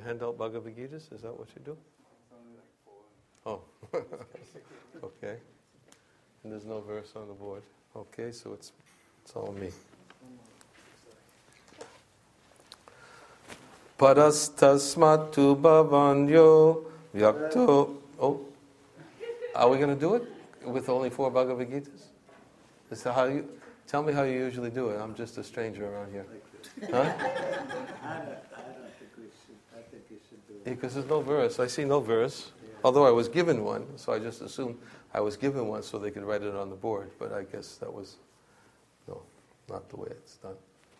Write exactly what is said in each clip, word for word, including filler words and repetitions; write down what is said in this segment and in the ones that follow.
hand out Bhagavad Gitas? Is that what you do? Oh, okay. And there's no verse on the board. Okay, so it's it's all me. Parastasmatu bhavanyo vyakto. Oh, are we going to do it with only four Bhagavad Gitas? Is that how you? Tell me how you usually do it. I'm just a stranger around here. Huh? I don't, I don't think we should. I think you should do it. Because there's no verse. I see no verse. Although I was given one, so I just assumed I was given one so they could write it on the board. But I guess that was, no, not the way it's done.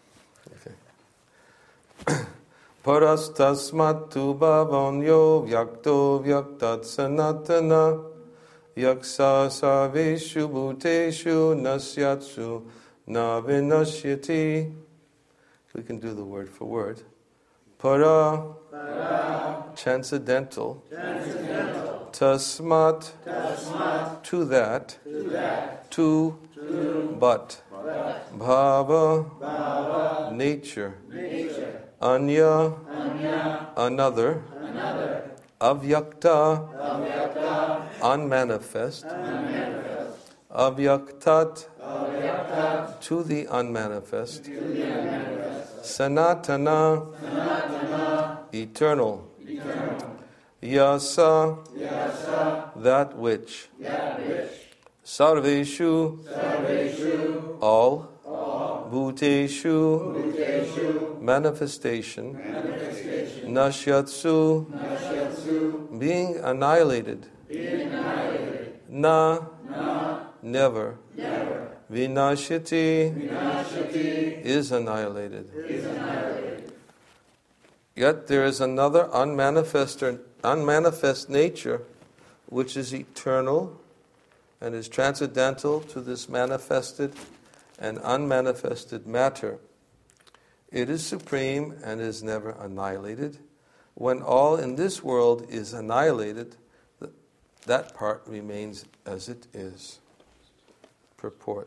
Okay. Parastasmatu bhavanyo vyakto vyaktat sanatana yaksa sarveshu bhuteshu nasyatsu na vinashyati. We can do the word for word. Para, Para transcendental, transcendental. Tasmat, tasmat. To that, to, that. To, to. But, but. Bhava, Bhava. Nature, nature. Anya, Anya. Another, another. Avyakta, Avyakta. Unmanifest, unmanifest. Avyaktat, Avyaktat. To the unmanifest, to the unmanifest. Sanatana, Sanatana. Eternal, eternal. Yasa, Yasa. That which, that which. Sarveshu, Sarveshu. All, all. Bhuteshu, Bhuteshu. Manifestation, manifestation. Nashyatsu, Nashyatsu. Being annihilated, being annihilated. Na, Na. Never, never. Vinashyati, Vinashyati. Is annihilated. Is annihilated. Yet there is another unmanifest, unmanifest nature which is eternal and is transcendental to this manifested and unmanifested matter. It is supreme and is never annihilated. When all in this world is annihilated, that part remains as it is. Purport.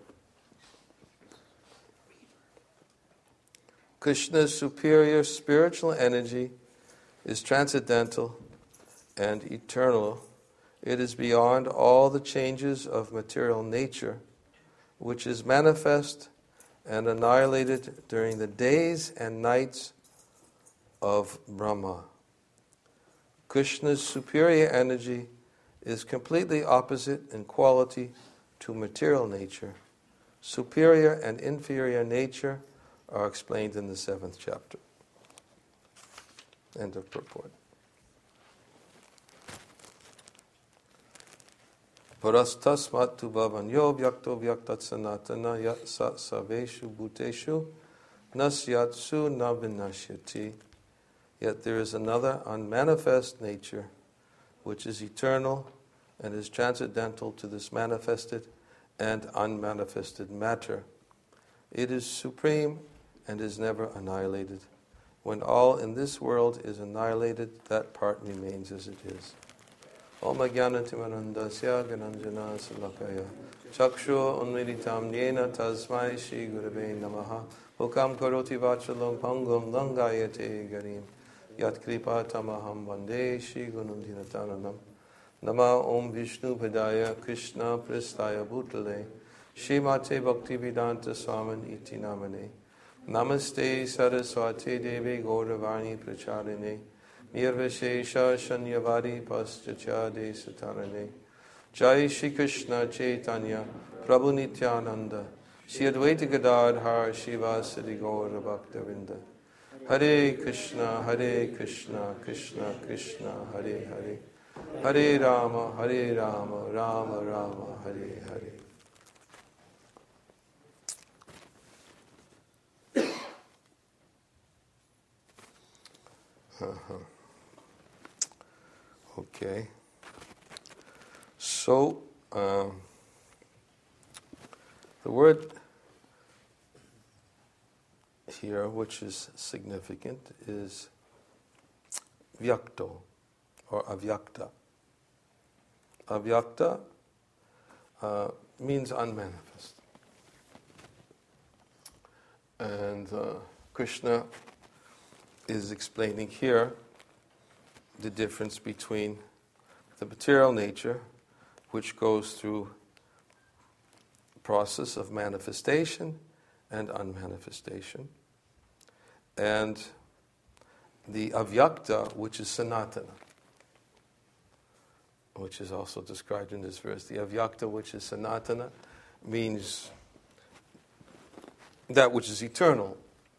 Krishna's superior spiritual energy is transcendental and eternal. It is beyond all the changes of material nature, which is manifest and annihilated during the days and nights of Brahma. Krishna's superior energy is completely opposite in quality to material nature. Superior and inferior nature are explained in the seventh chapter. End of purport. Parastasmat tu bhavanyo vyakto vyaktat sanatana yatsa saveshu bhuteshu nasyatsu na vinashyati. Yet there is another unmanifest nature which is eternal and is transcendental to this manifested and unmanifested matter. It is supreme and is never annihilated. When all in this world is annihilated, that part remains as it is. Om Ajnanatimarandasya Gananjana Salakaya Chakshu Unmilitam Yena Tasmai Shri Gurave Namaha Hukam Karoti Vachalam Pangam Langayate Garim Yat Kripa Tamaham Vande Shri Gunundhinatananam Nama Om Vishnu Padaya Krishna Pristaya Bhutale Shrimate Bhaktivedanta Swamin Iti Namane Namaste Saraswati Devi Gauravani Pracharine Nirvishesha Shanyavari Paschacha Desatarane Jai Shri Krishna Chaitanya Prabhu Nityananda Shri Advaita Gadadhar Shiva Sri Gaura Bhaktavinda Hare Krishna Hare Krishna Krishna Krishna Hare Hare Hare Rama Hare Rama Rama Rama Hare Hare. Uh-huh. Okay. So, um, the word here, which is significant, is vyakto or avyakta. Avyakta uh, means unmanifest. And uh, Krishna is explaining here the difference between the material nature, which goes through the process of manifestation and unmanifestation, and the avyakta, which is sanatana, which is also described in this verse. The avyakta, which is sanatana, means that which is eternal.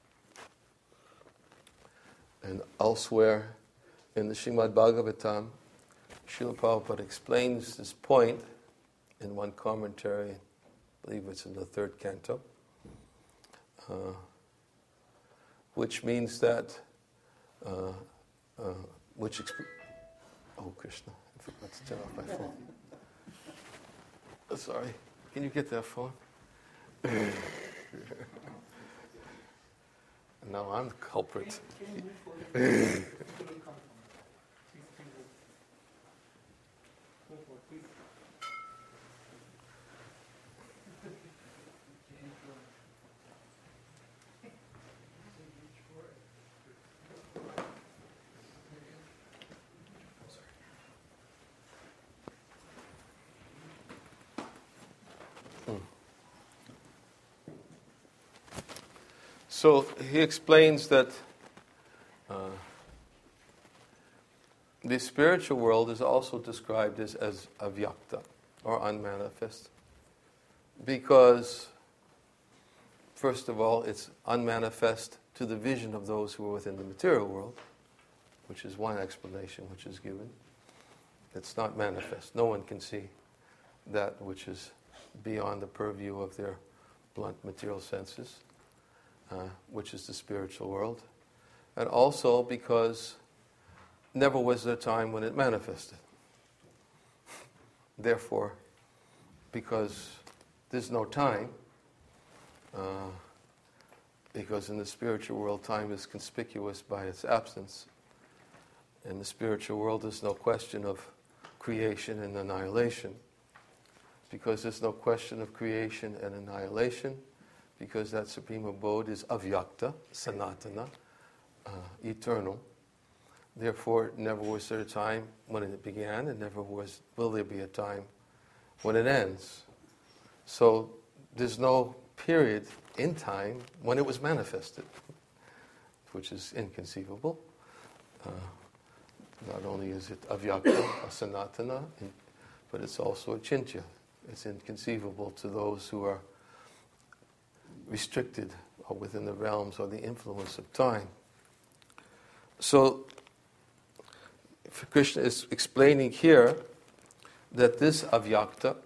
And elsewhere in the Srimad Bhagavatam, Srila Prabhupada explains this point in one commentary, I believe it's in the third canto, uh, which means that, uh, uh, which, exp- oh Krishna, I forgot to turn off my phone. Oh, sorry, can you get that phone? Now I'm the culprit. So he explains that uh, the spiritual world is also described as, as avyakta, or unmanifest, because, first of all, it's unmanifest to the vision of those who are within the material world, which is one explanation which is given. It's not manifest. No one can see that which is beyond the purview of their blunt material senses. Uh, which is the spiritual world, and also because never was there a time when it manifested. Therefore, because there's no time, uh, because in the spiritual world time is conspicuous by its absence. In the spiritual world there's no question of creation and annihilation. Because there's no question of creation and annihilation, because that supreme abode is avyakta, sanatana, uh, eternal. Therefore, never was there a time when it began, and never was will there be a time when it ends. So there's no period in time when it was manifested, which is inconceivable. Uh, not only is it avyakta, a sanatana, but it's also achintya. It's inconceivable to those who are restricted or within the realms or the influence of time. So Krishna is explaining here that this avyakta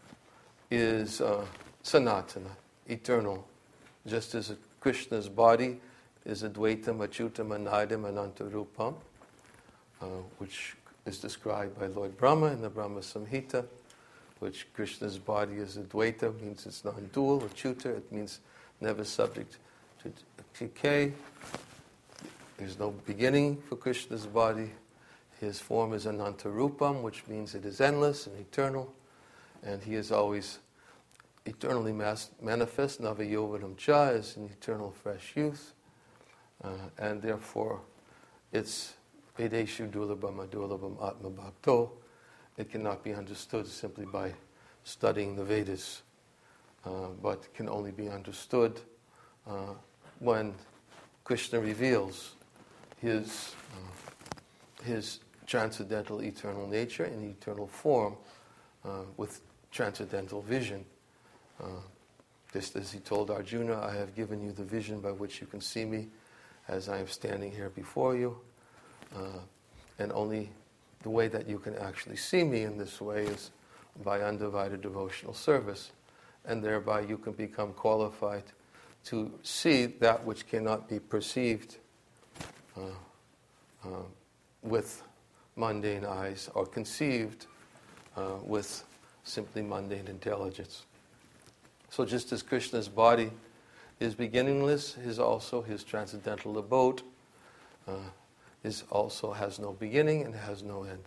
is uh, sanatana, eternal, just as Krishna's body is advaitam, achyutam, anidam, anantarupam, uh, which is described by Lord Brahma in the Brahma Samhita, which Krishna's body is advaita, means it's non-dual. Achyuta, it means never subject to decay. There's no beginning for Krishna's body. His form is anantarupam, which means it is endless and eternal, and he is always eternally mas- manifest. Navayovanam cha is an eternal fresh youth, uh, and therefore it's vedeshu durlabham adurlabham atma bhakto. It cannot be understood simply by studying the Vedas, uh, but can only be understood uh, when Krishna reveals his uh, his transcendental eternal nature in eternal form uh, with transcendental vision. Uh, just as he told Arjuna, I have given you the vision by which you can see me as I am standing here before you, uh, and only the way that you can actually see me in this way is by undivided devotional service, and thereby you can become qualified to see that which cannot be perceived uh, uh, with mundane eyes or conceived uh, with simply mundane intelligence. So just as Krishna's body is beginningless, his also his transcendental abode uh, is also has no beginning and has no end.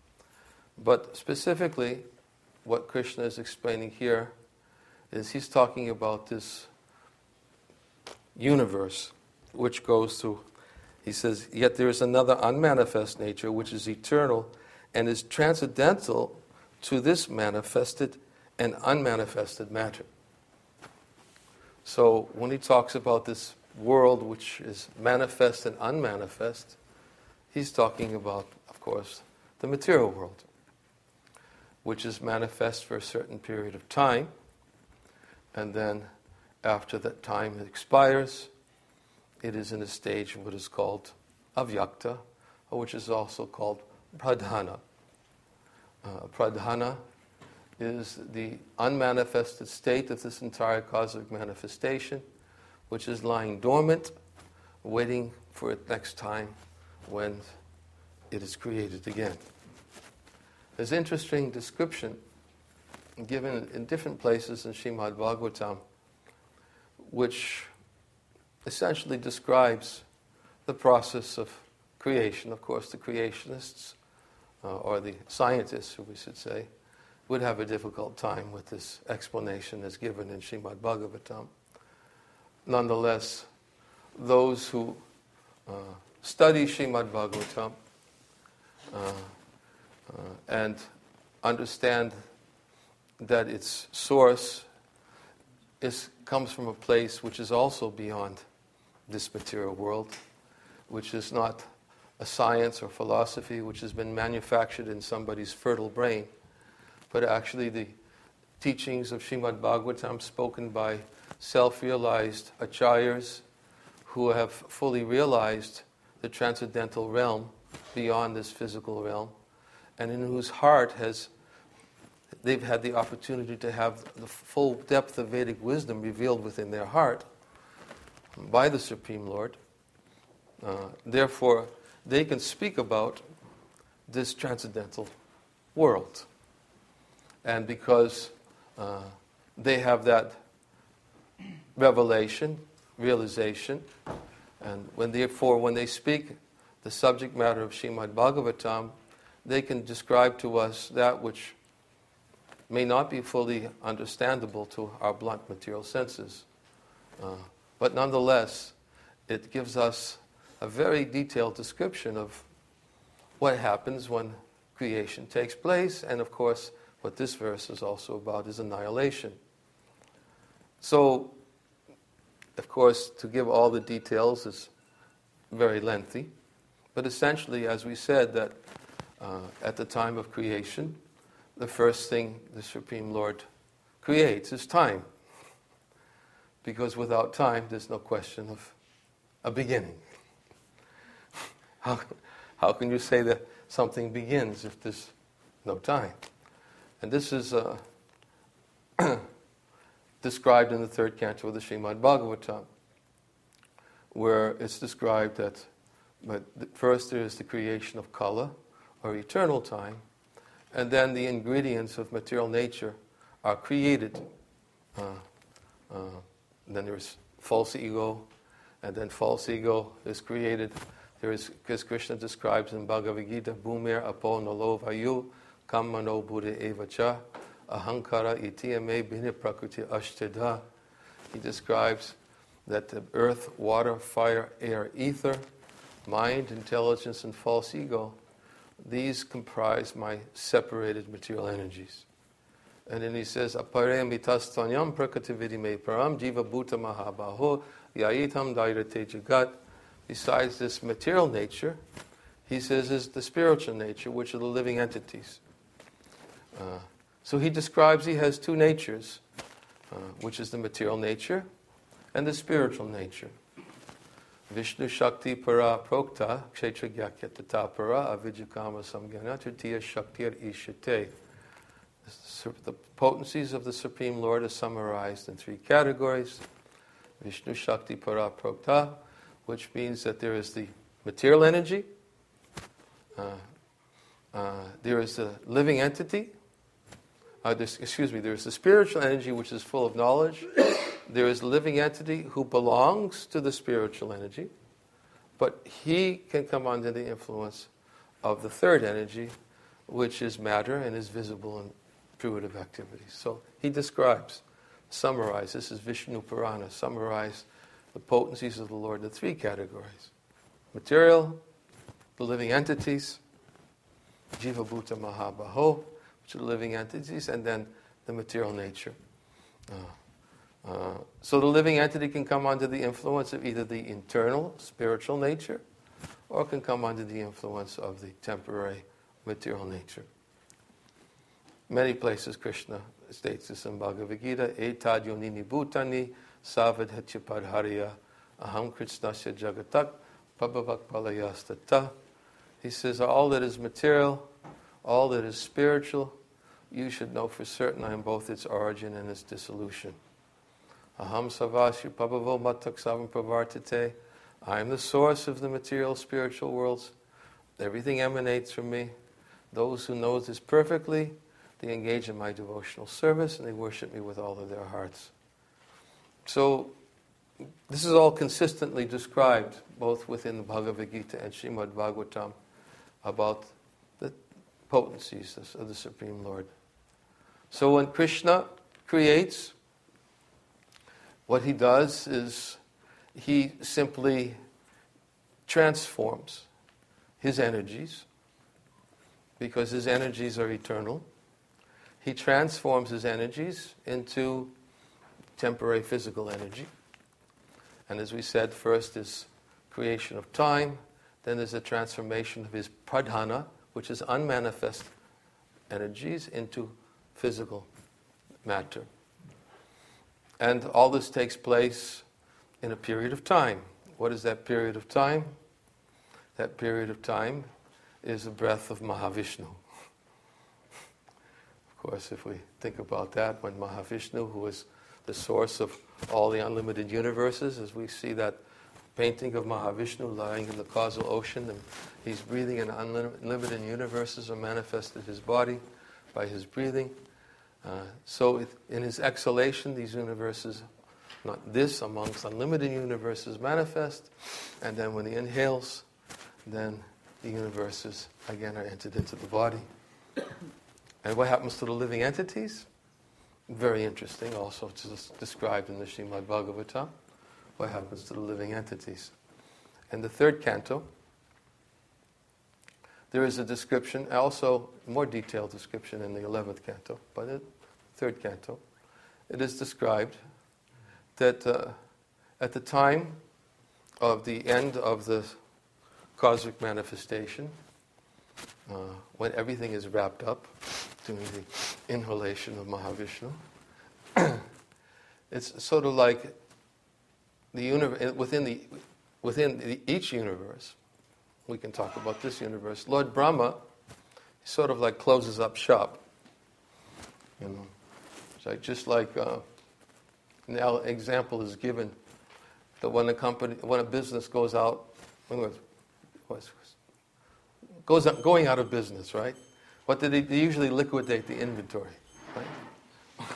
But specifically, what Krishna is explaining here is he's talking about this universe which goes through He says, yet there is another unmanifest nature which is eternal and is transcendental to this manifested and unmanifested matter. So when he talks about this world which is manifest and unmanifest, he's talking about, of course, the material world, which is manifest for a certain period of time, and then after that time expires, it is in a stage of what is called avyakta, which is also called pradhana. Uh, pradhana is the unmanifested state of this entire cosmic manifestation, which is lying dormant, waiting for its next time when it is created again. There's an interesting description given in different places in Srimad Bhagavatam, which essentially describes the process of creation. Of course, the creationists, uh, or the scientists, we should say, would have a difficult time with this explanation as given in Srimad Bhagavatam. Nonetheless, those who uh, study Srimad Bhagavatam uh, uh, and understand that its source is, comes from a place which is also beyond this material world, which is not a science or philosophy which has been manufactured in somebody's fertile brain, but actually the teachings of Srimad Bhagavatam spoken by self-realized acharyas who have fully realized the transcendental realm beyond this physical realm, and in whose heart has they've had the opportunity to have the full depth of Vedic wisdom revealed within their heart by the Supreme Lord. Uh, therefore, they can speak about this transcendental world. And because uh, they have that revelation, realization, and when therefore when they speak the subject matter of Srimad Bhagavatam, they can describe to us that which may not be fully understandable to our blunt material senses. Uh, but nonetheless, it gives us a very detailed description of what happens when creation takes place, and of course, what this verse is also about is annihilation. So, of course, to give all the details is very lengthy, but essentially, as we said, that uh, at the time of creation, the first thing the Supreme Lord creates is time. Because without time, there's no question of a beginning. How, how can you say that something begins if there's no time? And this is uh, described in the third canto of the Srimad Bhagavatam, where it's described that but first there is the creation of kala, or eternal time, and then the ingredients of material nature are created. Uh, uh, then there's false ego, and then false ego is created. There is, as Krishna describes in Bhagavad Gita, Bhumir apo nalo vayu kammano buddha evacha ahankara itiyame bhina prakriti ashteda. He describes that the earth, water, fire, air, ether, mind, intelligence, and false ego, these comprise my separated material energies. And then he says, Apare mitastanyam prakatividime param jiva bhuta mahabaho yayitam dairate jagat. Besides this material nature, he says, is the spiritual nature, which are the living entities. Uh, so he describes he has two natures, uh, which is the material nature and the spiritual nature. Vishnu Shakti Para Prokta Kshetra Gyakyatata Para Avijakama Samgyana Tritiya Shaktir Ishate. The potencies of the Supreme Lord are summarized in three categories. Vishnu Shakti Para Prokta, which means that there is the material energy, uh, uh, there is the living entity, uh, this, excuse me, there is the spiritual energy which is full of knowledge. There is a living entity who belongs to the spiritual energy, but he can come under the influence of the third energy, which is matter and is visible in fruitive activities. So he describes, summarizes, this is Vishnu Purana, summarize the potencies of the Lord in three categories. material, the living entities, Jiva Bhuta Mahabaho, which are the living entities, and then the material nature. Uh, uh, so the living entity can come under the influence of either the internal spiritual nature, or can come under the influence of the temporary material nature. Many places Krishna states this in Bhagavad Gita, Etad yonini bhutani savad hachipadharya aham krishnasya jagatak pabhavak palayastata. He says, all that is material, all that is spiritual, you should know for certain I am both its origin and its dissolution. Aham savasya pabhavo matak savam pravartate. I am the source of the material spiritual worlds. Everything emanates from me. Those who know this perfectly, they engage in my devotional service and they worship me with all of their hearts. So, this is all consistently described both within the Bhagavad Gita and Srimad Bhagavatam about the potencies of the Supreme Lord. So when Krishna creates, what he does is he simply transforms his energies, because his energies are eternal. He transforms his energies into temporary physical energy. And as we said, first is creation of time, then there's a transformation of his pradhana, which is unmanifest energies, into physical matter. And all this takes place in a period of time. What is that period of time? That period of time is the breath of Mahavishnu. Of course, if we think about that, when Mahavishnu, who is the source of all the unlimited universes, as we see that painting of Mahavishnu lying in the causal ocean, and he's breathing, and unlimited universes are manifested in his body by his breathing. Uh, so it, in his exhalation, these universes, not this, amongst unlimited universes manifest, and then when he inhales, then the universes again are entered into the body. And what happens to the living entities? Very interesting, also it's described in the Srimad Bhagavatam, what happens to the living entities. In the third canto, there is a description, also more detailed description in the eleventh canto, but in the third canto, it is described that uh, at the time of the end of the cosmic manifestation, uh, when everything is wrapped up, doing the inhalation of Mahavishnu, it's sort of like the universe within the within the, each universe. We can talk about this universe. Lord Brahma sort of like closes up shop. You know, it's like just like uh, now example is given that when a company, when a business goes out, goes out, going out of business, right? What do they, they usually liquidate the inventory, right?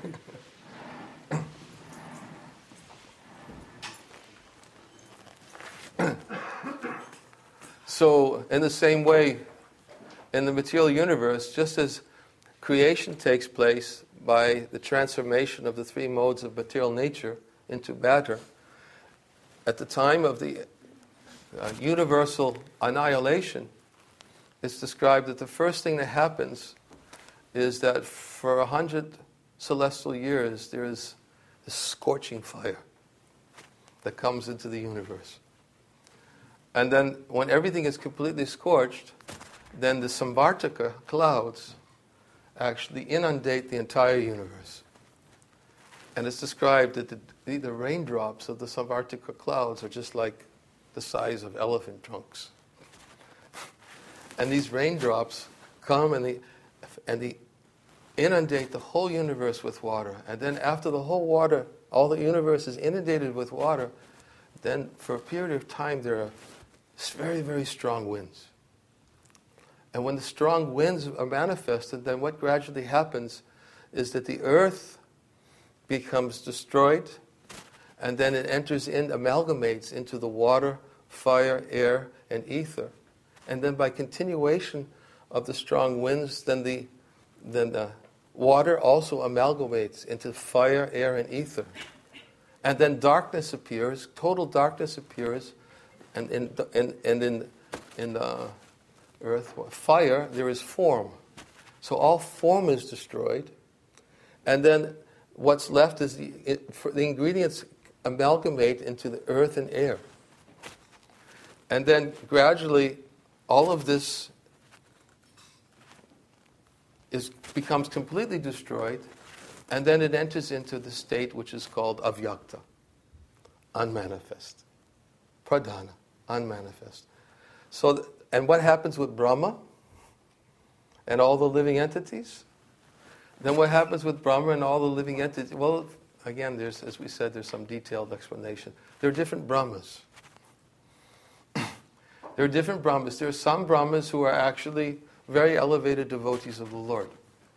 So, in the same way, in the material universe, just as creation takes place by the transformation of the three modes of material nature into matter, at the time of the uh, universal annihilation, it's described that the first thing that happens is that for a hundred celestial years there is a scorching fire that comes into the universe. And then when everything is completely scorched, then the Samvartaka clouds actually inundate the entire universe. And it's described that the, the raindrops of the Samvartaka clouds are just like the size of elephant trunks. And these raindrops come and they, and they inundate the whole universe with water. And then after the whole water, all the universe is inundated with water, then for a period of time there are very, very strong winds. And when the strong winds are manifested, then what gradually happens is that the earth becomes destroyed, and then it enters in, amalgamates into the water, fire, air, and ether. And then by continuation of the strong winds, then the then the water also amalgamates into fire, air, and ether. And then darkness appears, total darkness appears, And in the, and, and in in the earth, fire, there is form. So all form is destroyed, and then what's left is the it, for the ingredients amalgamate into the earth and air, and then gradually, all of this is becomes completely destroyed, and then it enters into the state which is called avyakta, unmanifest, pradhana, unmanifest. So, th- and what happens with Brahma and all the living entities? Then what happens with Brahma and all the living entities? Well, again, there's, as we said, there's some detailed explanation. There are different Brahmas. There are different Brahmas. There are some Brahmas who are actually very elevated devotees of the Lord.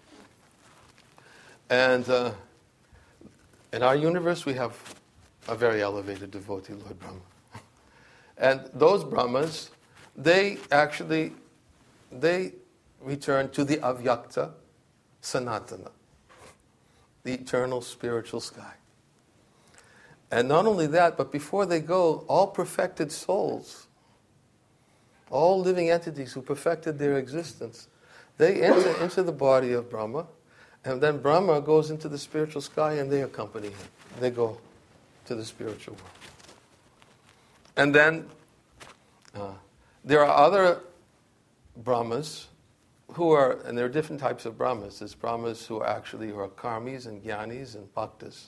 And uh, in our universe, we have a very elevated devotee, Lord Brahma. And those Brahmas, they actually, they return to the avyakta, sanatana, the eternal spiritual sky. And not only that, but before they go, all perfected souls, all living entities who perfected their existence, they enter into the body of Brahma, and then Brahma goes into the spiritual sky and they accompany him. They go to the spiritual world. And then uh, there are other Brahmas who are, and there are different types of Brahmas. There's Brahmas who are actually who are karmis and jnanis and bhaktas.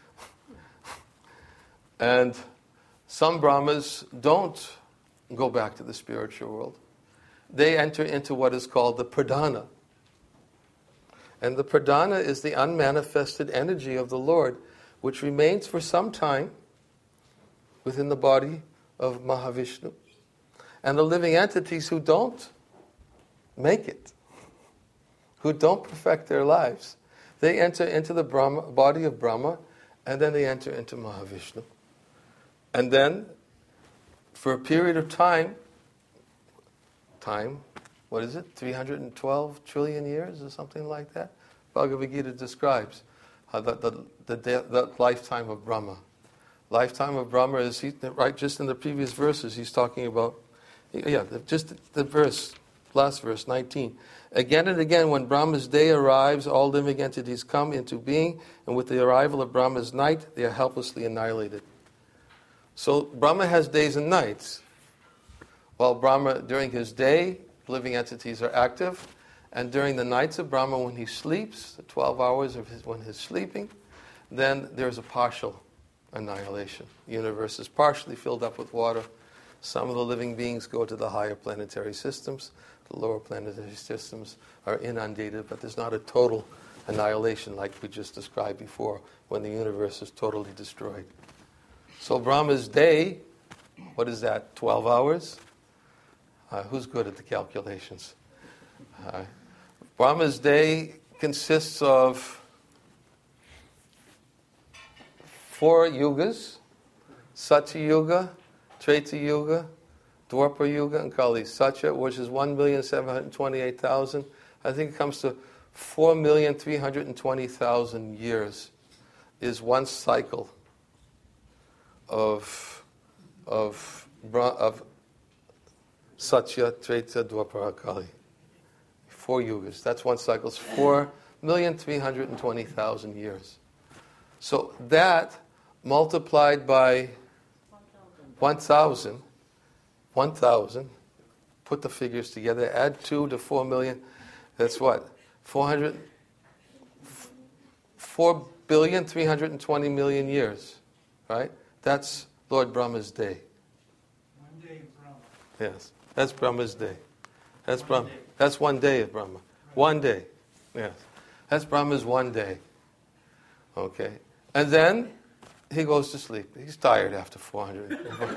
And some Brahmas don't go back to the spiritual world. They enter into what is called the pradhana. And the pradhana is the unmanifested energy of the Lord, which remains for some time within the body of Mahavishnu. And the living entities who don't make it, who don't perfect their lives, they enter into the Brahma, body of Brahma, and then they enter into Mahavishnu. And then, for a period of time, time, what is it, three hundred twelve trillion years or something like that? Bhagavad Gita describes uh, the, the, the, the lifetime of Brahma. Lifetime of Brahma is, he, right, just in the previous verses, he's talking about, yeah, just the, the verse, last verse, nineteen. Again and again, when Brahma's day arrives, all living entities come into being, and with the arrival of Brahma's night, they are helplessly annihilated. So Brahma has days and nights. While Brahma, during his day, living entities are active, and during the nights of Brahma, when he sleeps, the twelve hours of his, when he's sleeping, then there's a partial annihilation. The universe is partially filled up with water. Some of the living beings go to the higher planetary systems. The lower planetary systems are inundated, but there's not a total annihilation like we just described before, when the universe is totally destroyed. So Brahma's day, what is that, twelve hours? Uh, who's good at the calculations? Uh, Brahma's day consists of four yugas: Satya Yuga, Treta Yuga, Dwapara Yuga, and Kali. Satya, which is one million seven hundred twenty-eight thousand. I think it comes to four million three hundred twenty thousand years is one cycle of of of Satya, Treta, Dwapara, Kali. Four yugas. That's one cycle. It's four million three hundred twenty thousand years. So that multiplied by one thousand, one thousand, put the figures together, add two to four million, that's what? four hundred, four billion three hundred twenty million years, right? That's Lord Brahma's day. One day of Brahma. Yes, that's Brahma's day. That's Brahma. That's one day of Brahma. One day. Yes. That's Brahma's one day. Okay. And then he goes to sleep. He's tired after four hundred.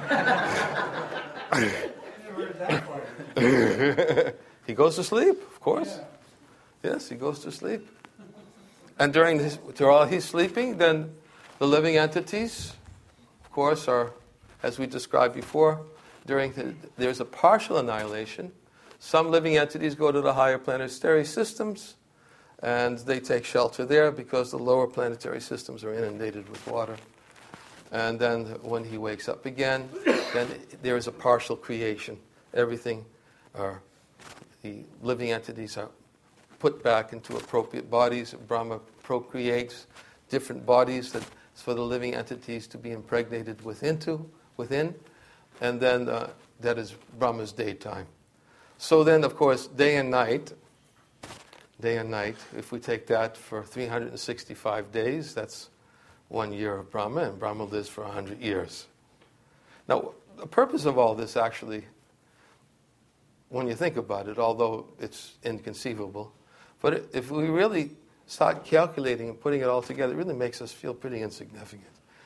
He goes to sleep, of course. Yes, he goes to sleep. And during his, while he's sleeping, then the living entities, of course, are, as we described before, during the, there's a partial annihilation. Some living entities go to the higher planetary systems, and they take shelter there because the lower planetary systems are inundated with water. And then when he wakes up again, then there is a partial creation. Everything, or the living entities are put back into appropriate bodies. Brahma procreates different bodies that for the living entities to be impregnated within, to, within. And then uh, that is Brahma's daytime. So then, of course, day and night, day and night, if we take that for three hundred sixty-five days, that's one year of Brahma, and Brahma lives for one hundred years. Now, the purpose of all this actually, when you think about it, although it's inconceivable, but if we really start calculating and putting it all together, it really makes us feel pretty insignificant.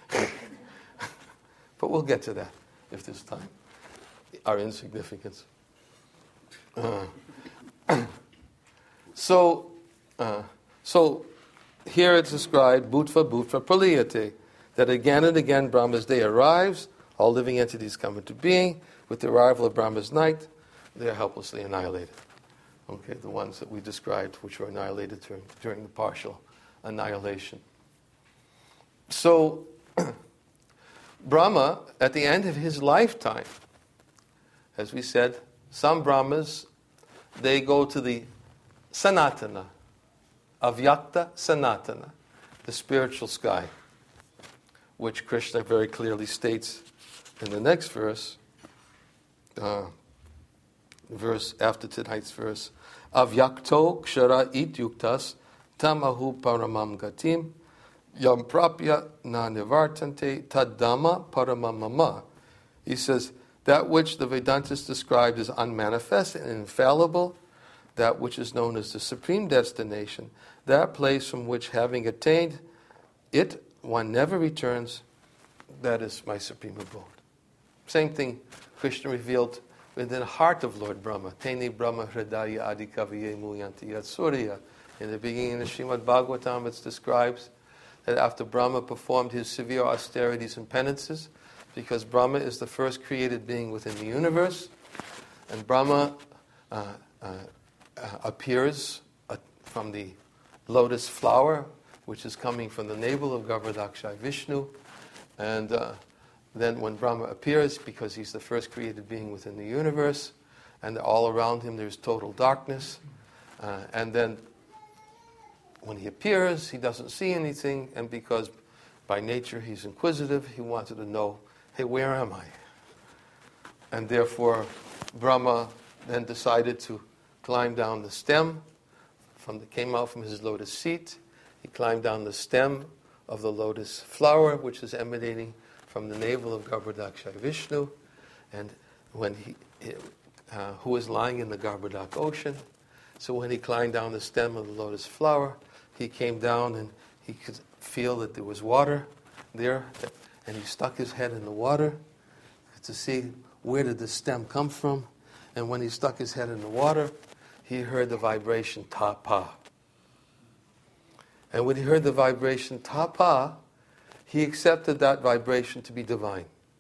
But we'll get to that if there's time. Our insignificance. Uh, so, uh, so here it's described, Bhutva Bhutva Praliyate, that again and again Brahma's day arrives, all living entities come into being. With the arrival of Brahma's night, they are helplessly annihilated. Okay, the ones that we described, which were annihilated during, during the partial annihilation. So, Brahma, at the end of his lifetime, as we said, some Brahmas, they go to the Sanatana, Avyakta Sanatana, the spiritual sky, which Krishna very clearly states in the next verse, uh, verse after tonight's verse, Avyakto kshara ityuktas tamahu paramam gatim yam prapya na nivartante tadama paramamama. He says, that which the Vedantas described as unmanifest and infallible, that which is known as the supreme destination, that place from which, having attained it, one never returns, that is my supreme abode. Same thing Krishna revealed within the heart of Lord Brahma. Teni Brahma Hridaya Adikaviye Muyanti Yat Surya. In the beginning of Srimad Bhagavatam, it describes that after Brahma performed his severe austerities and penances, because Brahma is the first created being within the universe, and Brahma uh, uh, uh, appears uh, from the lotus flower, which is coming from the navel of Garbhodakshai Vishnu, and uh, then when Brahma appears, because he's the first created being within the universe, and all around him there's total darkness, uh, and then when he appears, he doesn't see anything, and because by nature he's inquisitive, he wanted to know, hey, where am I? And therefore, Brahma then decided to climb down the stem, from the, came out from his lotus seat. He climbed down the stem of the lotus flower, which is emanating from the navel of Garbhodakshai Vishnu, and when he, uh, who was lying in the Garbhodak ocean. So when he climbed down the stem of the lotus flower, he came down and he could feel that there was water there, and he stuck his head in the water to see where did the stem come from. And when he stuck his head in the water, he heard the vibration tapa. And when he heard the vibration tapa, he accepted that vibration to be divine.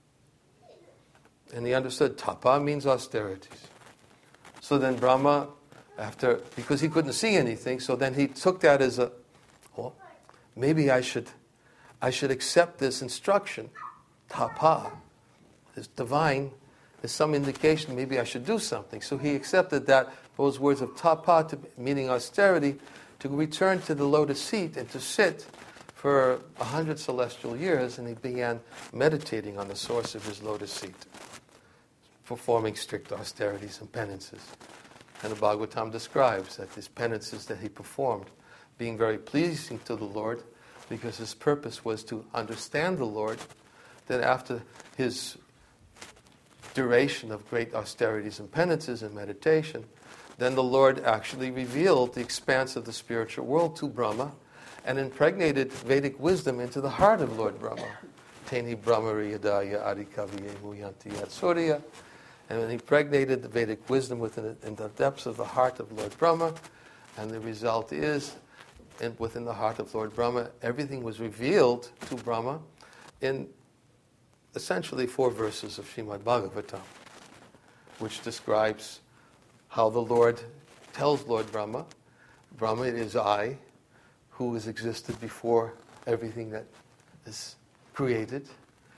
And he understood tapa means austerities. So then Brahma, after, because he couldn't see anything, so then he took that as a, well, maybe I should I should accept this instruction, tapa, this divine, as some indication maybe I should do something. So he accepted that, those words of tapa, to, meaning austerity, to return to the lotus seat and to sit for a hundred celestial years, and he began meditating on the source of his lotus seat, performing strict austerities and penances. And the Bhagavatam describes that these penances that he performed, being very pleasing to the Lord, because his purpose was to understand the Lord, that after his duration of great austerities and penances and meditation, then the Lord actually revealed the expanse of the spiritual world to Brahma and impregnated Vedic wisdom into the heart of Lord Brahma. Teni Brahmari Yadaya Adikaviye Muyanti Yat Surya. And when he impregnated the Vedic wisdom within it, in the depths of the heart of Lord Brahma, and the result is, in, within the heart of Lord Brahma, everything was revealed to Brahma in essentially four verses of Srimad Bhagavatam, which describes how the Lord tells Lord Brahma, Brahma, it is I who has existed before everything that is created,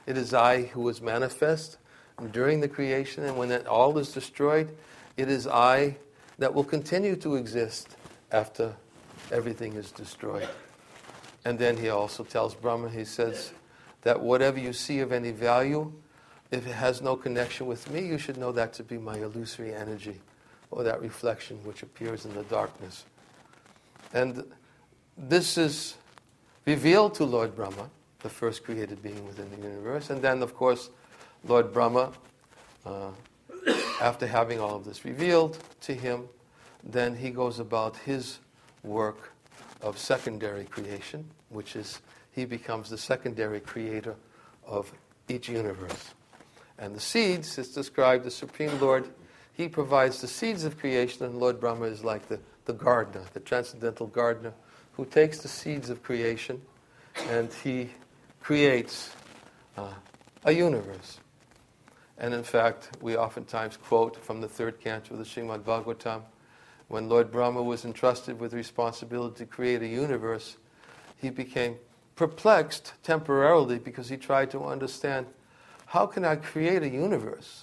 It is I who was manifest during the creation, and when that all is destroyed, it is I that will continue to exist after everything is destroyed. And then he also tells Brahma, he says that whatever you see of any value, if it has no connection with me, you should know that to be my illusory energy, or that reflection which appears in the darkness. And this is revealed to Lord Brahma, the first created being within the universe. And then, of course, Lord Brahma, uh, after having all of this revealed to him, then he goes about his work of secondary creation, which is he becomes the secondary creator of each universe. And the seeds, it's described, the Supreme Lord, he provides the seeds of creation, and Lord Brahma is like the, the gardener, the transcendental gardener, who takes the seeds of creation and he creates uh, a universe. And in fact, we oftentimes quote from the third canto of the Srimad Bhagavatam, when Lord Brahma was entrusted with the responsibility to create a universe, he became perplexed temporarily because he tried to understand, how can I create a universe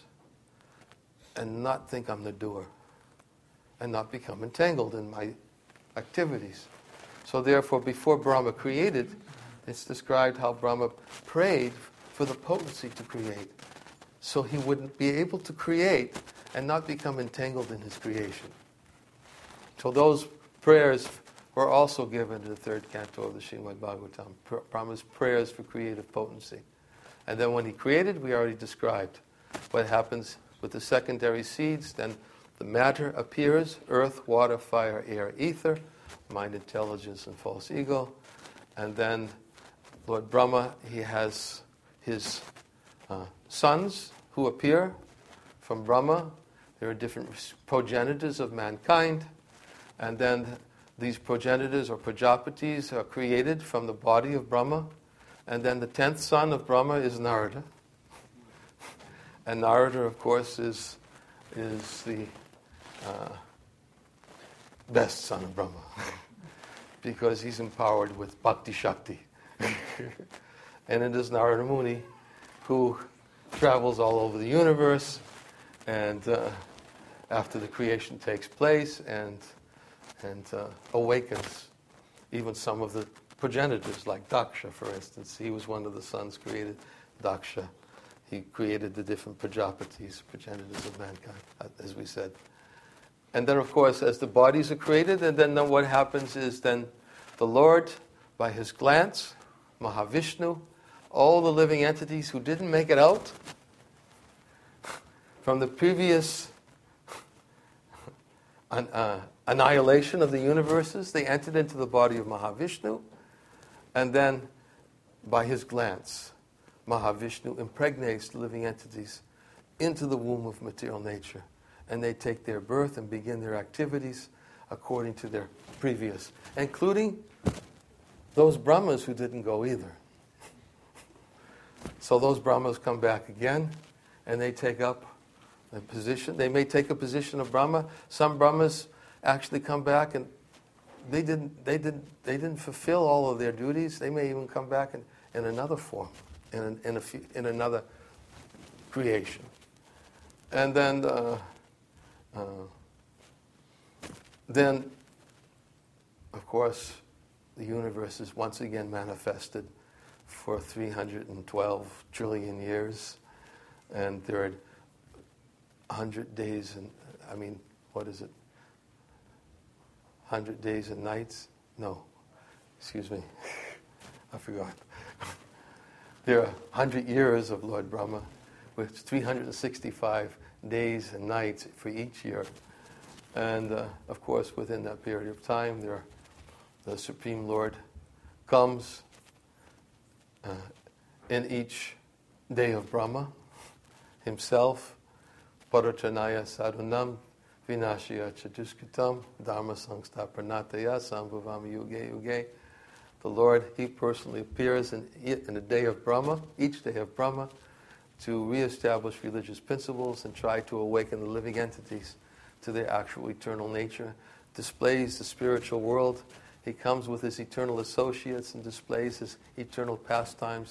and not think I'm the doer and not become entangled in my activities? So therefore, before Brahma created, it's described how Brahma prayed for the potency to create, so he wouldn't be able to create and not become entangled in his creation. So those prayers were also given in the third canto of the Srimad Bhagavatam, Brahma's prayers for creative potency. And then when he created, we already described what happens with the secondary seeds. Then the matter appears, earth, water, fire, air, ether, mind, intelligence, and false ego. And then Lord Brahma, he has his uh, sons who appear from Brahma. There are different progenitors of mankind. And then these progenitors or Prajapatis are created from the body of Brahma. And then the tenth son of Brahma is Narada. And Narada, of course, is, is the uh, best son of Brahma because he's empowered with Bhakti Shakti. And it is Narada Muni who travels all over the universe, and uh, after the creation takes place, and and uh, awakens even some of the progenitors, like Daksha, for instance. He was one of the sons created, Daksha. He created the different Prajapatis, progenitors of mankind, as we said. And then, of course, as the bodies are created, and then what happens is then the Lord, by his glance, Mahavishnu, all the living entities who didn't make it out from the previous an, uh, annihilation of the universes, they entered into the body of Mahavishnu, and then by his glance, Mahavishnu impregnates the living entities into the womb of material nature, and they take their birth and begin their activities according to their previous, including those Brahmas who didn't go either. So those Brahmas come back again, and they take up a position. They may take a position of Brahma. Some Brahmas actually come back, and they didn't. They didn't. They didn't fulfill all of their duties. They may even come back in, in another form, in an, in, a, in another creation, and then uh, uh, then, of course, the universe is once again manifested for three hundred twelve trillion years, and there are one hundred days and, I mean, what is it? one hundred days and nights? No, excuse me, I forgot. There are one hundred years of Lord Brahma, with three hundred sixty-five days and nights for each year. And, uh, of course, within that period of time, there, the Supreme Lord comes uh, in each day of Brahma himself, Parachanaya Sadhunam, Vinashya Chatuskutam, Dharma Sangstapranataya, Sambhavam Yuge Yuge. The Lord, he personally appears in, in the day of Brahma, each day of Brahma, to reestablish religious principles and try to awaken the living entities to their actual eternal nature, displays the spiritual world. He comes with his eternal associates and displays his eternal pastimes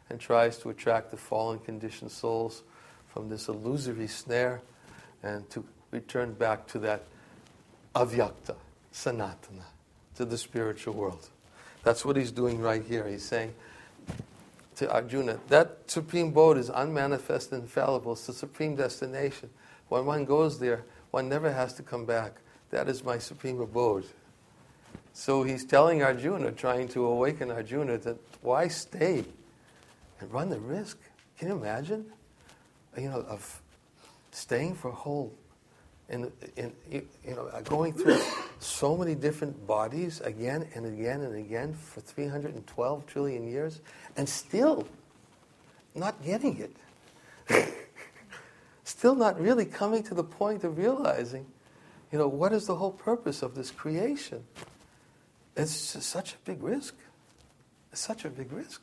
and tries to attract the fallen conditioned souls from this illusory snare and to return back to that avyakta, sanatana, to the spiritual world. That's what he's doing right here. He's saying to Arjuna, that supreme abode is unmanifest and infallible. It's the supreme destination. When one goes there, one never has to come back. That is my supreme abode. So he's telling Arjuna, trying to awaken Arjuna, that why stay and run the risk? Can you imagine? You know, of staying for a whole, in, in, you know, going through so many different bodies again and again and again for three hundred twelve trillion years, and still not getting it. Still not really coming to the point of realizing, you know, what is the whole purpose of this creation? It's just such a big risk. It's such a big risk.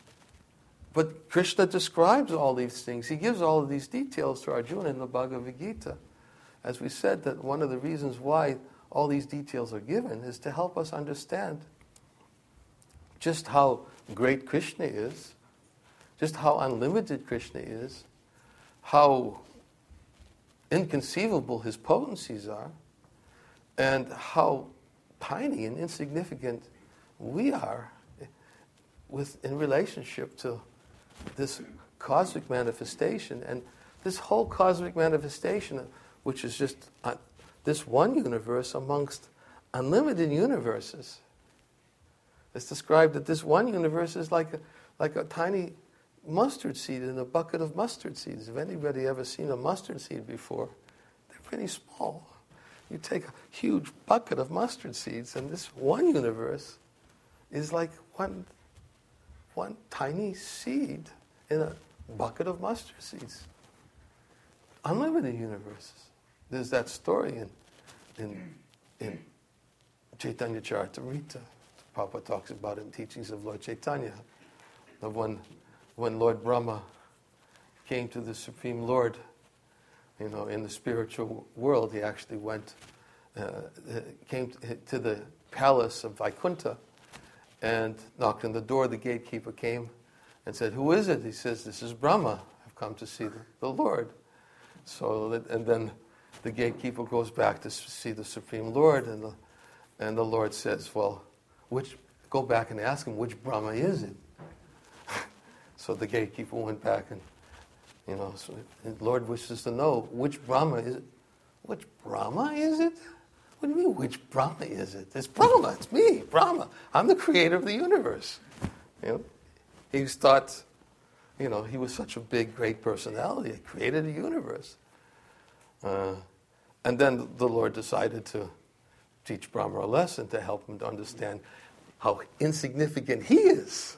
But Krishna describes all these things. He gives all of these details to Arjuna in the Bhagavad Gita. As we said, that one of the reasons why all these details are given is to help us understand just how great Krishna is, just how unlimited Krishna is, how inconceivable his potencies are, and how tiny and insignificant we are with in relationship to this cosmic manifestation. And this whole cosmic manifestation, which is just uh, this one universe amongst unlimited universes. It's described that this one universe is like a, like a tiny mustard seed in a bucket of mustard seeds. If anybody ever seen a mustard seed before, they're pretty small. You take a huge bucket of mustard seeds, and this one universe is like one, one tiny seed in a bucket of mustard seeds. Unlimited universes. There's that story in in, in Chaitanya Charitamrita. Prabhupada talks about it in Teachings of Lord Chaitanya, of when when Lord Brahma came to the Supreme Lord, you know, in the spiritual world. He actually went, uh, came to the palace of Vaikuntha and knocked on the door. The gatekeeper came and said, "Who is it?" He says, "This is Brahma. I've come to see the, the Lord." So, and then the gatekeeper goes back to see the Supreme Lord, and the, and the Lord says, "Well, which go back and ask him, which Brahma is it?" So the gatekeeper went back and, you know, so the Lord wishes to know, which Brahma is it? Which Brahma is it? What do you mean, which Brahma is it? It's Brahma, it's me, Brahma. I'm the creator of the universe. You know, he thought, you know, he was such a big, great personality. He created a universe. Uh, and then the Lord decided to teach Brahma a lesson to help him to understand how insignificant he is.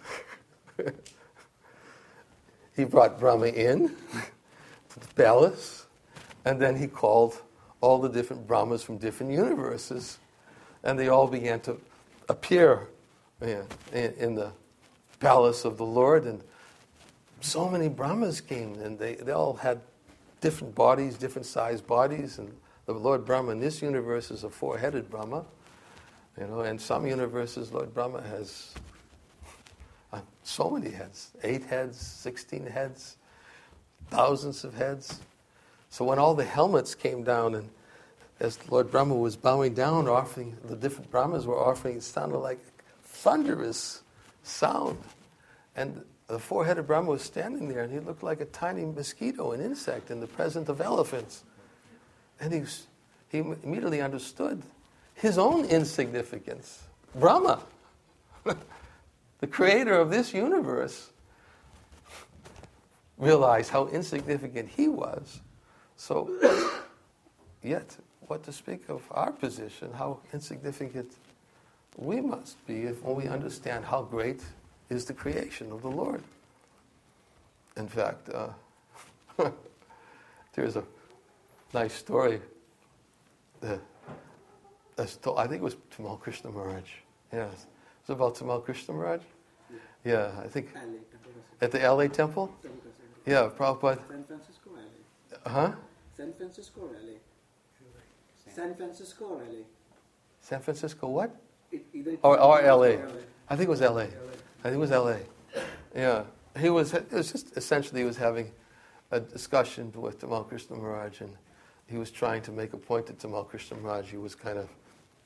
He brought Brahma in to the palace, and then he called all the different Brahmas from different universes, and they all began to appear in, in the palace of the Lord, and so many Brahmas came, and they, they all had different bodies, different sized bodies, and the Lord Brahma in this universe is a four-headed Brahma, you know, and some universes Lord Brahma has uh, so many heads, eight heads, sixteen heads, thousands of heads. So when all the helmets came down, and as Lord Brahma was bowing down, offering, the different Brahmas were offering, it sounded like thunderous sound. And the four-headed Brahma was standing there, and he looked like a tiny mosquito, an insect in the presence of elephants. And he, was, he immediately understood his own insignificance. Brahma, the creator of this universe, realized how insignificant he was. So, yet, what to speak of our position, how insignificant we must be if when we understand how great is the creation of the Lord. In fact, uh, there's a nice story. That, that's told, I think it was Tamal Krishna Maharaj. Yes, it's about Tamal Krishna Maharaj. Yeah, I think at the L A temple. Yeah, Prabhupada. San Francisco Rally. Huh? San Francisco Rally. San Francisco Rally. San Francisco what? It, either Or, or L A. L A. I think it was L A. I think it was L A. Yeah. he was, it was just essentially he was having a discussion with Tamal Krishna Maharaj, and he was trying to make a point to Tamal Krishna Maharaj. He was kind of,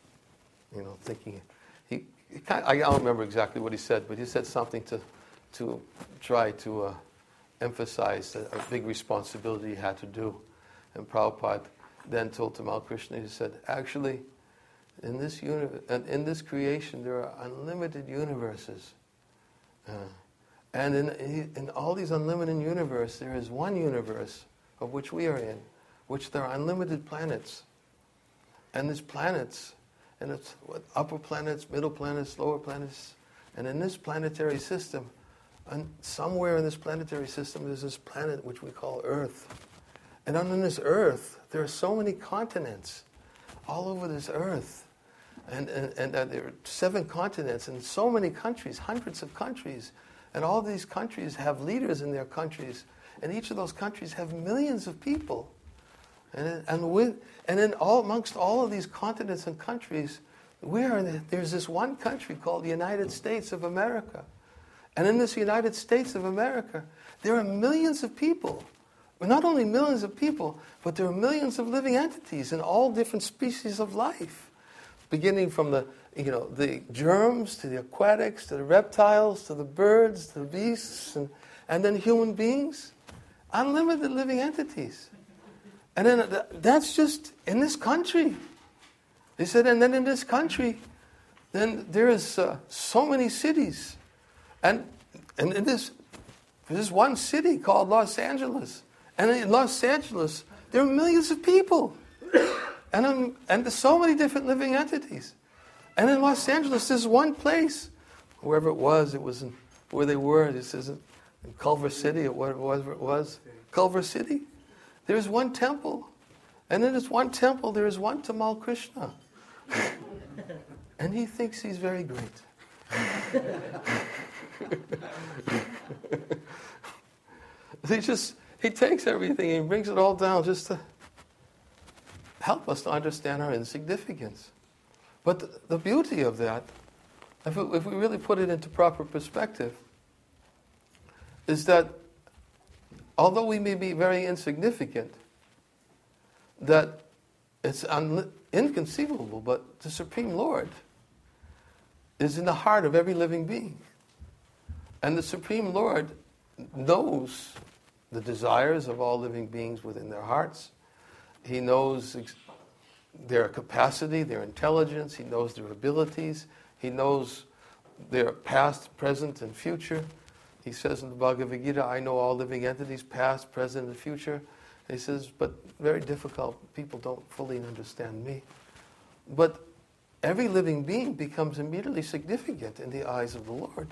you know, thinking, he, he kind of, I don't remember exactly what he said, but he said something to, to try to uh, emphasize a, a big responsibility he had to do. And Prabhupada then told Tamal Krishna, he said, actually, in this uni- in this creation, there are unlimited universes. Uh, and in, in all these unlimited universes, there is one universe of which we are in, which there are unlimited planets. And these planets, and it's what, upper planets, middle planets, lower planets, and in this planetary system, and somewhere in this planetary system, there's this planet which we call Earth. And on this Earth, there are so many continents all over this Earth. And, and, and uh, there are seven continents and so many countries, hundreds of countries. And all these countries have leaders in their countries. And each of those countries have millions of people. And, and, with, and in all, amongst all of these continents and countries, we are in the, there's this one country called the United States of America. And in this United States of America, there are millions of people. Not only millions of people, but there are millions of living entities in all different species of life, beginning from the, you know, the germs to the aquatics, to the reptiles, to the birds, to the beasts, and, and then human beings. Unlimited living entities. And then that's just in this country. They said, and then in this country, then there is uh, so many cities. And, and in this, there's one city called Los Angeles. And in Los Angeles, there are millions of people. And, um, and there's so many different living entities. And in Los Angeles, there's one place, wherever it was, it was in, where they were, this isn't in Culver City or whatever it was, Culver City. There's one temple. And in this one temple, there is one Tamal Krishna. And he thinks he's very great. he just, he takes everything and he brings it all down just to help us to understand our insignificance. But the, the beauty of that, if we, if we really put it into proper perspective, is that although we may be very insignificant, that it's un- inconceivable, but the Supreme Lord is in the heart of every living being. And the Supreme Lord knows the desires of all living beings within their hearts. He knows ex- their capacity, their intelligence. He knows their abilities. He knows their past, present, and future. He says in the Bhagavad Gita, I know all living entities, past, present, and future. He says, but very difficult. People don't fully understand me. But every living being becomes immediately significant in the eyes of the Lord.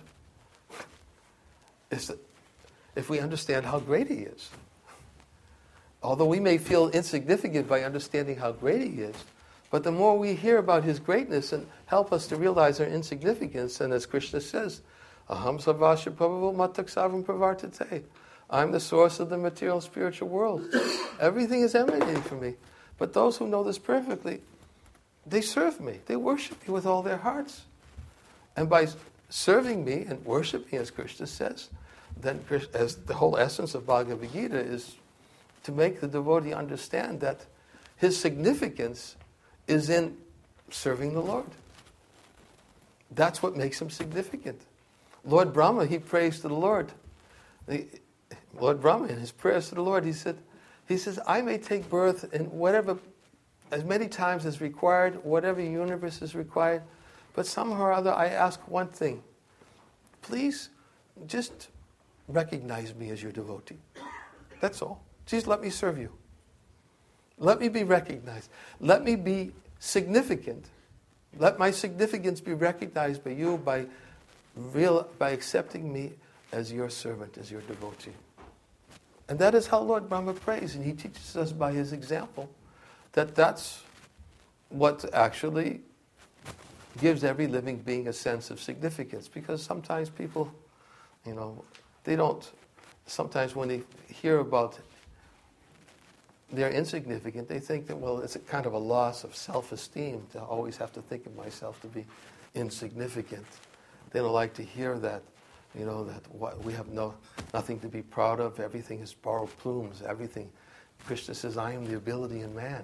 It's, if we understand how great He is. Although we may feel insignificant by understanding how great He is, but the more we hear about His greatness and help us to realize our insignificance, and as Krishna says, Aham sarvasya prabhavo mataksavam pravartate. I'm the source of the material spiritual world. Everything is emanating from me. But those who know this perfectly, they serve me. They worship me with all their hearts. And by serving me and worshiping, as Krishna says, then as the whole essence of Bhagavad Gita is to make the devotee understand that his significance is in serving the Lord. That's what makes him significant. Lord Brahma, he prays to the Lord. The, Lord Brahma, in his prayers to the Lord, he said, he says, I may take birth in whatever, as many times as required, whatever universe is required, but somehow or other I ask one thing. Please, just recognize me as your devotee. That's all. Just let me serve you. Let me be recognized. Let me be significant. Let my significance be recognized by you by real by accepting me as your servant, as your devotee. And that is how Lord Brahma prays, and he teaches us by his example that that's what actually gives every living being a sense of significance. Because sometimes people, you know, they don't, sometimes when they hear about they're insignificant, they think that, well, it's a kind of a loss of self-esteem to always have to think of myself to be insignificant. They don't like to hear that. You know, that what, we have no nothing to be proud of. Everything is borrowed plumes. Everything. Krishna says, I am the ability in man.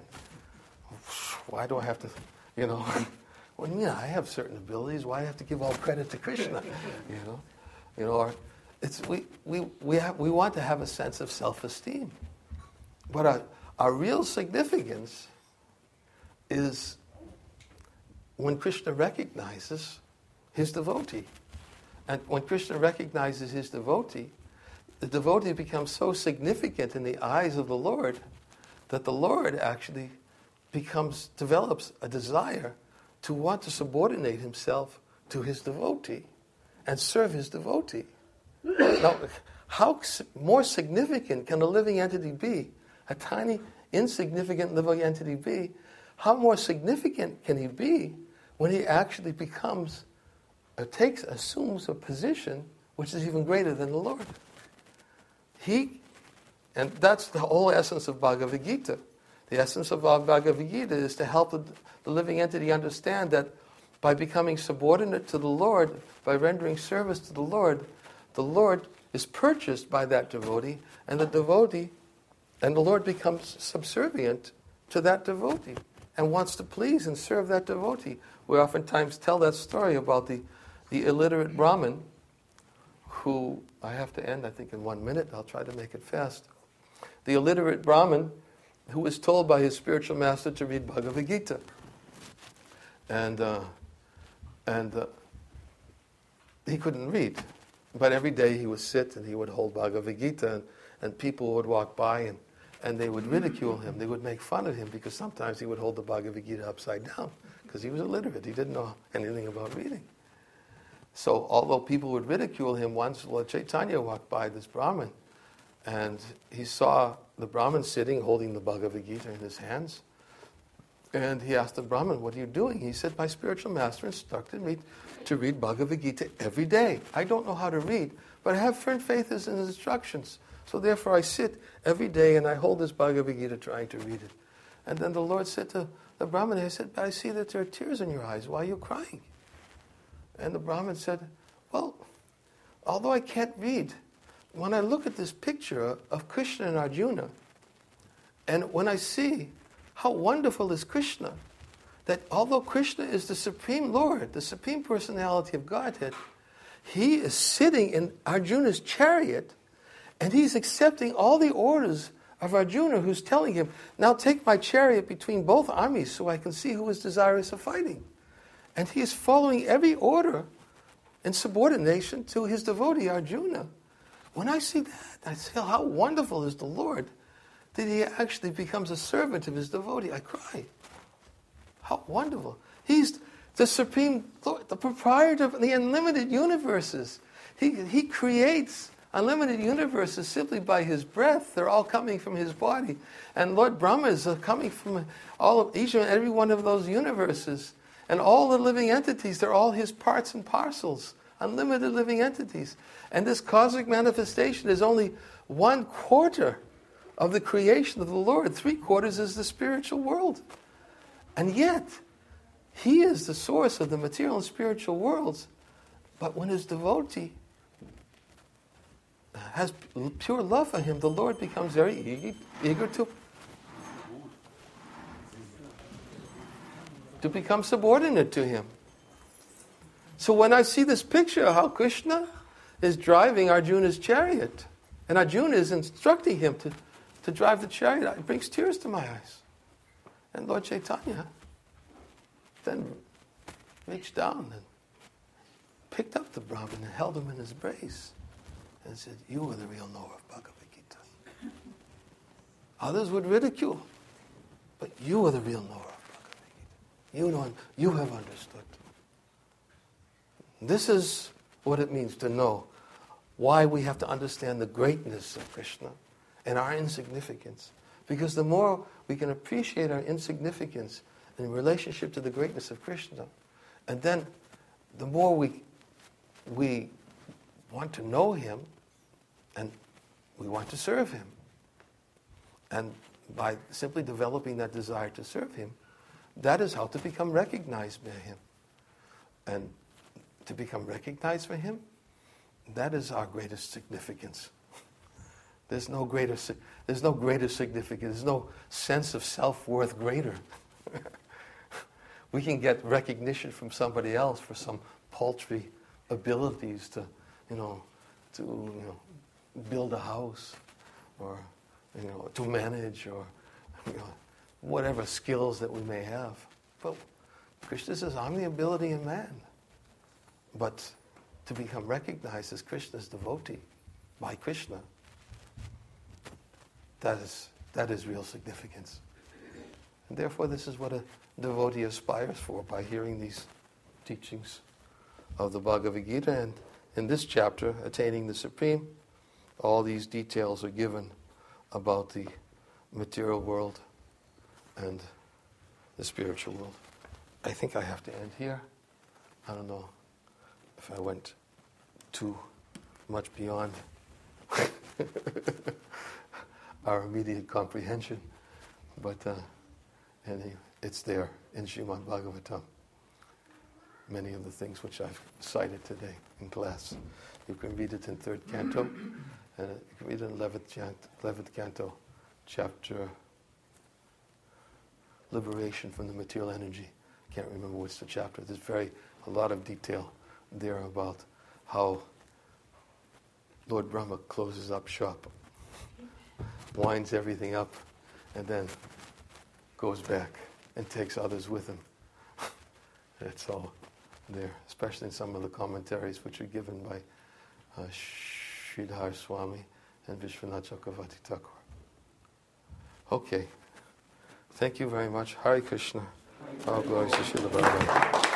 Why do I have to, you know? Well, yeah, I have certain abilities. Why do I have to give all credit to Krishna? You know? You know, our, it's, we, we, we, have, we want to have a sense of self-esteem. But our, our real significance is when Krishna recognizes his devotee. And when Krishna recognizes his devotee, the devotee becomes so significant in the eyes of the Lord that the Lord actually becomes, develops a desire to want to subordinate himself to his devotee and serve his devotee. Now, how more significant can a living entity be? A tiny, insignificant living entity be? How more significant can he be when he actually becomes, or takes, assumes a position which is even greater than the Lord? He, and that's the whole essence of Bhagavad Gita. The essence of Bhagavad Gita is to help the, the living entity understand that by becoming subordinate to the Lord, by rendering service to the Lord, the Lord is purchased by that devotee, and the devotee, and the Lord becomes subservient to that devotee and wants to please and serve that devotee. We oftentimes tell that story about the, the illiterate Brahmin who, I have to end, I think, in one minute. I'll try to make it fast. The illiterate Brahmin who was told by his spiritual master to read Bhagavad Gita. And, uh, and uh, he couldn't read. But every day he would sit and he would hold Bhagavad Gita, and, and people would walk by and, and they would ridicule him. They would make fun of him because sometimes he would hold the Bhagavad Gita upside down because he was illiterate. He didn't know anything about reading. So although people would ridicule him, once Lord Chaitanya walked by this Brahmin, and he saw the Brahmin sitting holding the Bhagavad Gita in his hands. And he asked the Brahmin, what are you doing? He said, my spiritual master instructed me to read Bhagavad Gita every day. I don't know how to read, but I have firm faith in his instructions. So therefore I sit every day and I hold this Bhagavad Gita trying to read it. And then the Lord said to the Brahmin, he said, I see that there are tears in your eyes. Why are you crying? And the Brahmin said, well, although I can't read, when I look at this picture of Krishna and Arjuna, and when I see how wonderful is Krishna, that although Krishna is the Supreme Lord, the Supreme Personality of Godhead, he is sitting in Arjuna's chariot, and he's accepting all the orders of Arjuna, who's telling him, now take my chariot between both armies so I can see who is desirous of fighting. And he is following every order in subordination to his devotee, Arjuna. When I see that, I say, how wonderful is the Lord that he actually becomes a servant of his devotee. I cry. How wonderful. He's the Supreme Lord, the proprietor of the unlimited universes. He, he creates unlimited universes simply by his breath. They're all coming from his body. And Lord Brahma is coming from all of each and every one of those universes. And all the living entities, they're all his parts and parcels. Unlimited living entities. And this cosmic manifestation is only one quarter of the creation of the Lord. Three quarters is the spiritual world. And yet, he is the source of the material and spiritual worlds. But when his devotee has pure love for him, the Lord becomes very eager, eager to, to become subordinate to him. So when I see this picture of how Krishna is driving Arjuna's chariot, and Arjuna is instructing him to, to drive the chariot, it brings tears to my eyes. And Lord Chaitanya then reached down and picked up the Brahmin and held him in his embrace and said, you are the real knower of Bhagavad Gita. Others would ridicule, but you are the real knower of Bhagavad Gita. You know, you have understood. This is what it means to know why we have to understand the greatness of Krishna and our insignificance. Because the more we can appreciate our insignificance in relationship to the greatness of Krishna, and then the more we we want to know him, and we want to serve him. And by simply developing that desire to serve him, that is how to become recognized by him. And to become recognized by him, that is our greatest significance. There's no greater, there's no greater significance. There's no sense of self-worth greater. We can get recognition from somebody else for some paltry abilities to, you know, to you know, build a house, or you know, to manage, or you know, whatever skills that we may have. But Krishna says, I'm the ability in man. But to become recognized as Krishna's devotee by Krishna, that is that is real significance. And therefore, this is what a devotee aspires for by hearing these teachings of the Bhagavad Gita. And in this chapter, Attaining the Supreme, all these details are given about the material world and the spiritual world. I think I have to end here. I don't know if I went too much beyond our immediate comprehension, but uh, and it's there in Srimad Bhagavatam. Many of the things which I've cited today in class. You can read it in third canto, and you can read it in eleventh, eleventh canto, chapter Liberation from the Material Energy. Can't remember what's the chapter. There's very a lot of detail there about how Lord Brahma closes up shop, winds everything up, and then goes back and takes others with him. It's all there, especially in some of the commentaries which are given by uh, Sridhar Swami and Vishwanath Chakravarti Thakur. Okay. Thank you very much. Hare Krishna. All glories to Srila Bhagavatam.